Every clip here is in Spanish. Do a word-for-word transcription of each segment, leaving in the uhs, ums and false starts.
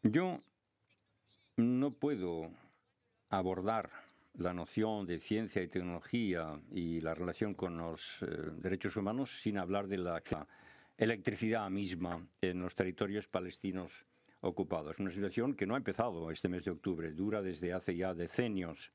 Yo no puedo abordar la noción de ciencia y tecnología y la relación con los eh, derechos humanos sin hablar de la electricidad misma en los territorios palestinos ocupados. Una situación que no ha empezado este mes de octubre, dura desde hace ya decenios.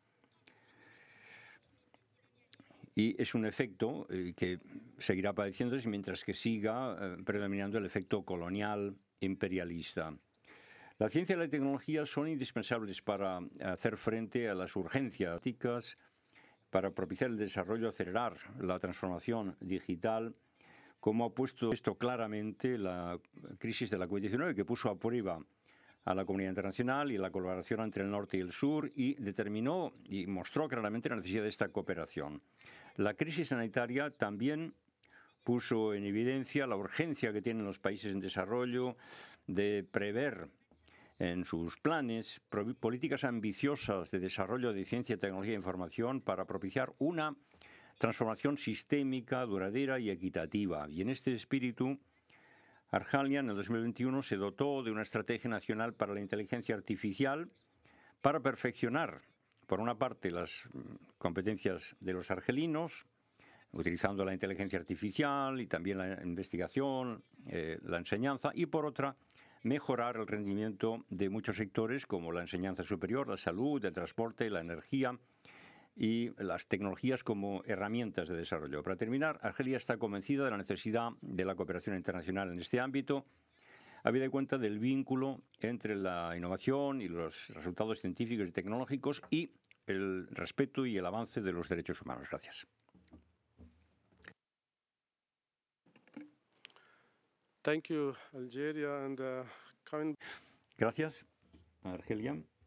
Y es un efecto eh, que seguirá padeciéndose mientras que siga eh, predominando el efecto colonial imperialista. La ciencia y la tecnología son indispensables para hacer frente a las urgencias climáticas, para propiciar el desarrollo, acelerar la transformación digital, como ha puesto esto claramente la crisis de la COVID diecinueve, que puso a prueba a la comunidad internacional y la colaboración entre el norte y el sur y determinó y mostró claramente la necesidad de esta cooperación. La crisis sanitaria también puso en evidencia la urgencia que tienen los países en desarrollo de prever en sus planes políticas ambiciosas de desarrollo de ciencia, tecnología e información para propiciar una transformación sistémica, duradera y equitativa. Y en este espíritu, Argelia en el dos mil veintiuno se dotó de una estrategia nacional para la inteligencia artificial para perfeccionar, por una parte, las competencias de los argelinos, utilizando la inteligencia artificial y también la investigación, eh, la enseñanza, y por otra, mejorar el rendimiento de muchos sectores como la enseñanza superior, la salud, el transporte, la energía y las tecnologías como herramientas de desarrollo. Para terminar, Argelia está convencida de la necesidad de la cooperación internacional en este ámbito, habida cuenta del vínculo entre la innovación y los resultados científicos y tecnológicos y el respeto y el avance de los derechos humanos. Gracias. Thank you, Algeria, and uh, coming. Gracias, Argelia.